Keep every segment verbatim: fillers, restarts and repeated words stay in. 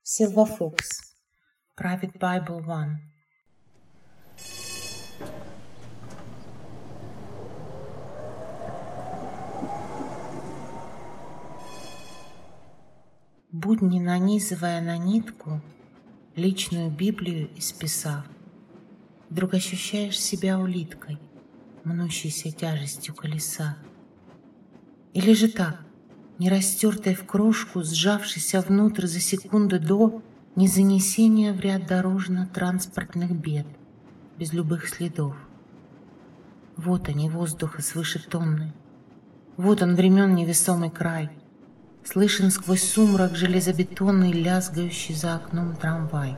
Silva Fox, Private Bible one. Будни нанизывая на нитку личную Библию исписав, вдруг ощущаешь себя улиткой, мнущейся тяжестью колеса. Или же так, не растертой в крошку, сжавшейся внутрь за секунду до незанесения в ряд дорожно-транспортных бед, без любых следов. Вот они, воздуха свыше тонны. Вот он, времен невесомый край. Слышен сквозь сумрак железобетонный, лязгающий за окном трамвай.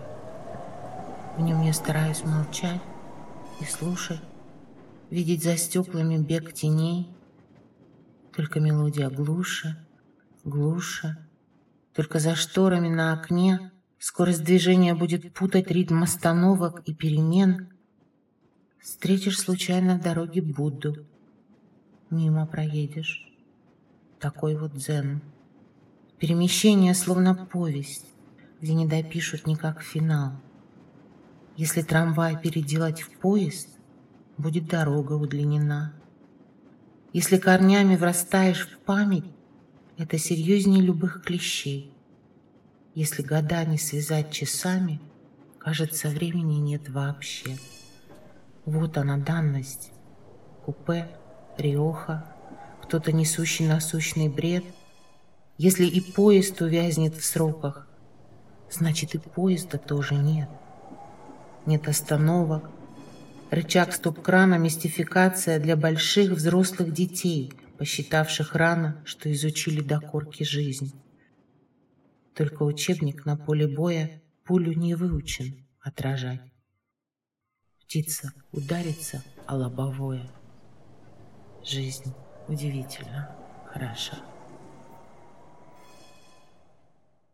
В нем я стараюсь молчать и слушать, видеть за стеклами бег теней. Только мелодия глуше, глуше. Только за шторами на окне скорость движения будет путать ритм остановок и перемен. Встретишь случайно в дороге Будду, мимо проедешь. Такой вот дзен. Перемещение словно повесть, где не допишут никак финал. Если трамвай переделать в поезд, будет дорога удлинена. Если корнями врастаешь в память, это серьезнее любых клещей. Если года не связать часами, кажется, времени нет вообще. Вот она, данность. Купе, риоха, кто-то несущий насущный бред. Если и поезд увязнет в сроках, значит и поезда тоже нет. Нет остановок. Рычаг стоп-крана — мистификация для больших взрослых детей, посчитавших рано, что изучили до корки жизнь. Только учебник на поле боя пулю не выучен отражать. Птица ударится о лобовое. Жизнь удивительно хороша.